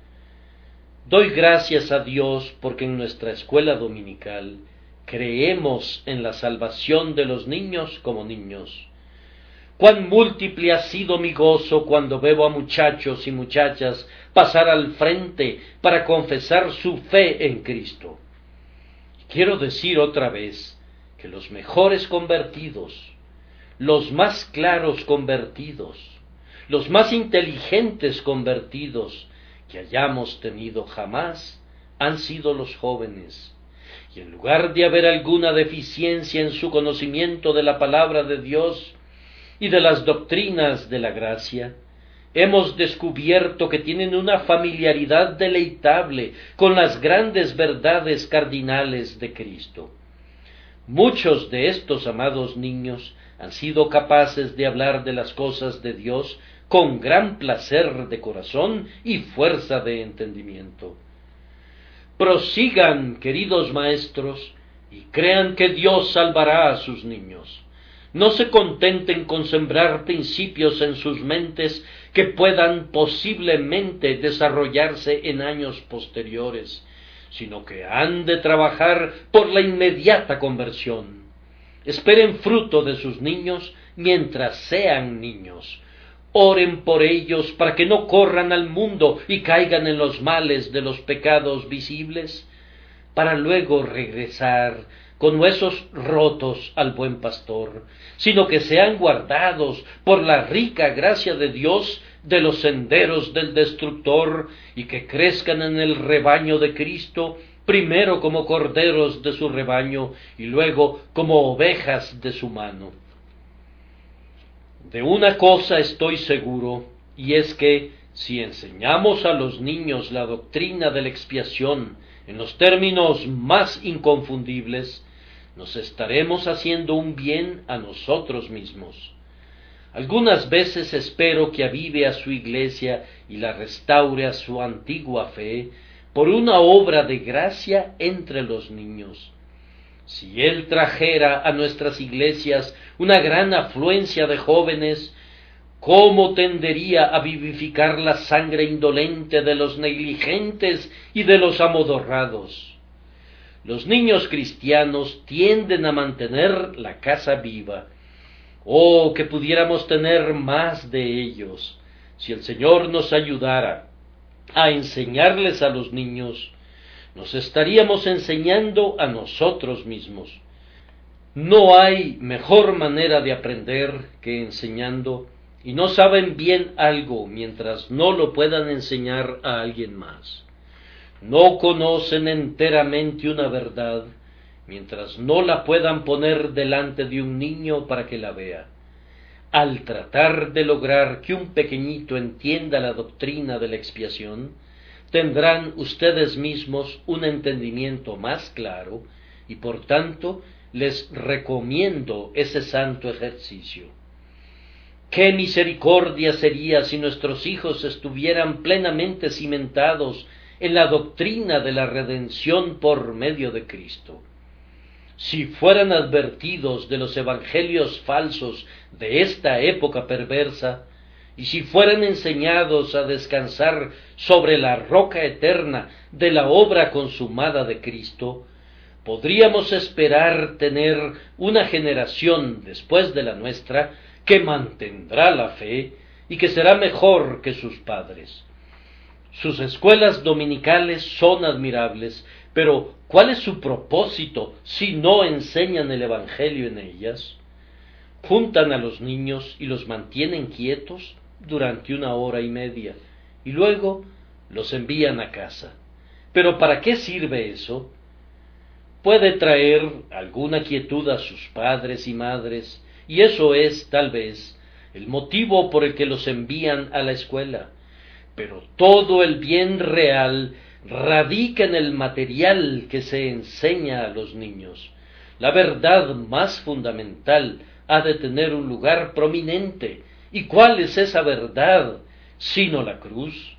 Doy gracias a Dios porque en nuestra escuela dominical creemos en la salvación de los niños como niños. Cuán múltiple ha sido mi gozo cuando veo a muchachos y muchachas pasar al frente para confesar su fe en Cristo. Quiero decir otra vez que los mejores convertidos, los más claros convertidos, los más inteligentes convertidos que hayamos tenido jamás han sido los jóvenes. Y en lugar de haber alguna deficiencia en su conocimiento de la palabra de Dios y de las doctrinas de la gracia, hemos descubierto que tienen una familiaridad deleitable con las grandes verdades cardinales de Cristo. Muchos de estos amados niños han sido capaces de hablar de las cosas de Dios con gran placer de corazón y fuerza de entendimiento. Prosigan, queridos maestros, y crean que Dios salvará a sus niños. No se contenten con sembrar principios en sus mentes que puedan posiblemente desarrollarse en años posteriores, sino que han de trabajar por la inmediata conversión. Esperen fruto de sus niños mientras sean niños. Oren por ellos para que no corran al mundo y caigan en los males de los pecados visibles, para luego regresar con huesos rotos al buen pastor, sino que sean guardados por la rica gracia de Dios de los senderos del destructor y que crezcan en el rebaño de Cristo, primero como corderos de su rebaño y luego como ovejas de su mano. De una cosa estoy seguro, y es que si enseñamos a los niños la doctrina de la expiación en los términos más inconfundibles, nos estaremos haciendo un bien a nosotros mismos. Algunas veces espero que avive a su iglesia y la restaure a su antigua fe por una obra de gracia entre los niños. Si él trajera a nuestras iglesias una gran afluencia de jóvenes, ¿cómo tendería a vivificar la sangre indolente de los negligentes y de los amodorrados? Los niños cristianos tienden a mantener la casa viva. Oh, que pudiéramos tener más de ellos. Si el Señor nos ayudara a enseñarles a los niños, nos estaríamos enseñando a nosotros mismos. No hay mejor manera de aprender que enseñando, y no saben bien algo mientras no lo puedan enseñar a alguien más. no conocen enteramente una verdad, mientras no la puedan poner delante de un niño para que la vea. Al tratar de lograr que un pequeñito entienda la doctrina de la expiación, tendrán ustedes mismos un entendimiento más claro y por tanto les recomiendo ese santo ejercicio. ¡Qué misericordia sería si nuestros hijos estuvieran plenamente cimentados en la doctrina de la redención por medio de Cristo! Si fueran advertidos de los evangelios falsos de esta época perversa, y si fueran enseñados a descansar sobre la roca eterna de la obra consumada de Cristo, podríamos esperar tener una generación después de la nuestra que mantendrá la fe y que será mejor que sus padres. Sus escuelas dominicales son admirables, pero ¿cuál es su propósito si no enseñan el Evangelio en ellas? Juntan a los niños y los mantienen quietos durante 1 hora y media, y luego los envían a casa. ¿Pero para qué sirve eso? Puede traer alguna quietud a sus padres y madres, y eso es, tal vez, el motivo por el que los envían a la escuela. Pero todo el bien real radica en el material que se enseña a los niños. La verdad más fundamental ha de tener un lugar prominente. ¿Y cuál es esa verdad sino la cruz?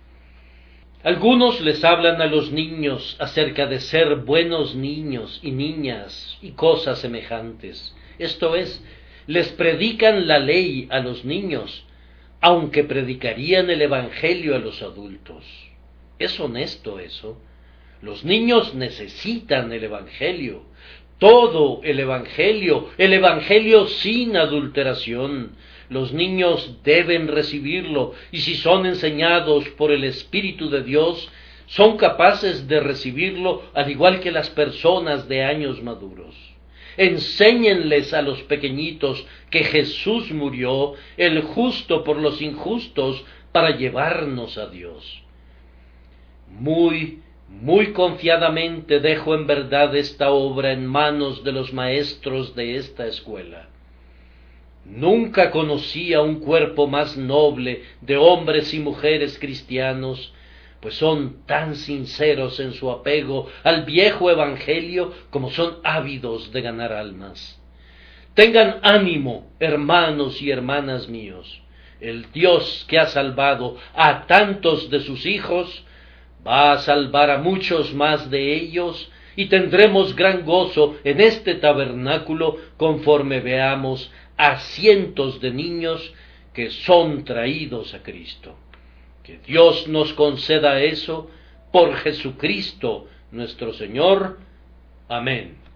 Algunos les hablan a los niños acerca de ser buenos niños y niñas y cosas semejantes. Esto es, les predican la ley a los niños, aunque predicarían el Evangelio a los adultos. ¿Es honesto eso? Los niños necesitan el Evangelio, todo el Evangelio sin adulteración. Los niños deben recibirlo, y si son enseñados por el Espíritu de Dios, son capaces de recibirlo al igual que las personas de años maduros. Enséñenles a los pequeñitos que Jesús murió, el justo por los injustos, para llevarnos a Dios. Muy confiadamente dejo en verdad esta obra en manos de los maestros de esta escuela. Nunca conocí a un cuerpo más noble de hombres y mujeres cristianos, pues son tan sinceros en su apego al viejo evangelio como son ávidos de ganar almas. Tengan ánimo, hermanos y hermanas míos. El Dios que ha salvado a tantos de sus hijos va a salvar a muchos más de ellos, y tendremos gran gozo en este tabernáculo conforme veamos a cientos de niños que son traídos a Cristo. Que Dios nos conceda eso por Jesucristo nuestro Señor. Amén.